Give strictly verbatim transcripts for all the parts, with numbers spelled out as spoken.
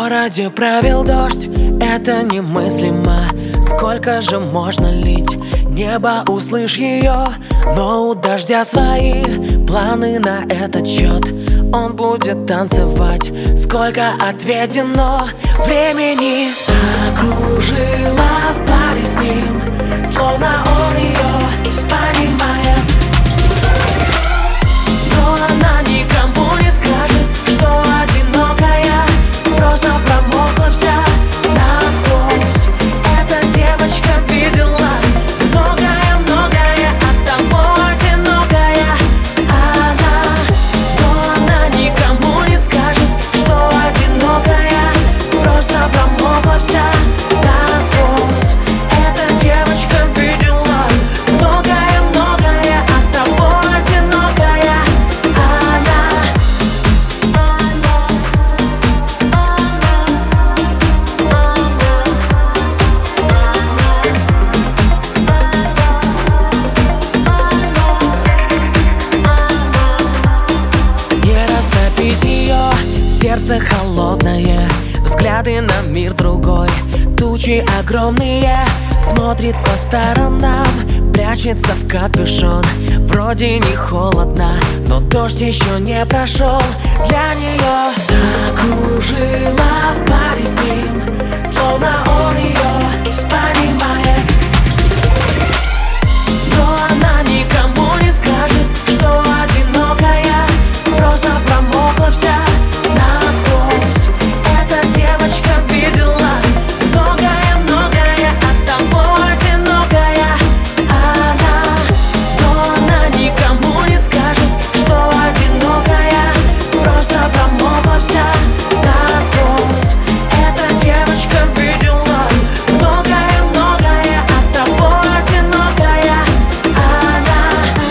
городе правил дождь, это немыслимо. Сколько же можно лить? Небо, услышь ее, но у дождя свои планы на этот счет. Он будет танцевать, сколько отведено времени. Закружила в паре с ним, словно он ее понимает. Но она никому не скажет, что одинокая, просто промокла вся насквозь. Эта девочка видела многое-многое, оттого одинокая она. Но она никому не скажет, что одинокая, просто промокла вся насквозь. Эта девочка видела многое-многое, оттого одинокая она. Не растопить ее, сердце холодное, взгляды на мир другой. Тучи огромные, смотрит по сторонам, прячется в капюшон. Вроде не холодно, но дождь еще не прошел для нее. Закружила в паре с ним, словно он ее понимает. Но она никому не скажет, что одинокая, просто промокла вся насквозь. Эта девочка видела многое-многое, оттого одинокая она. Но она никому не скажет, что одинокая, просто промокла вся насквозь. Эта девочка видела многое-многое, оттого одинокая она.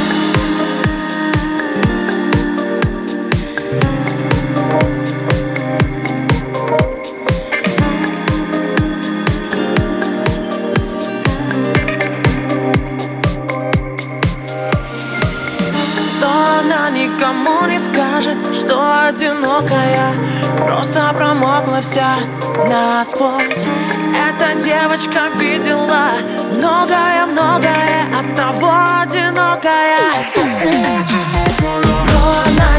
Но она никому не скажет, что одинокая, просто промокла вся насквозь. Эта девочка видела многое-многое, оттого одинокая. Но она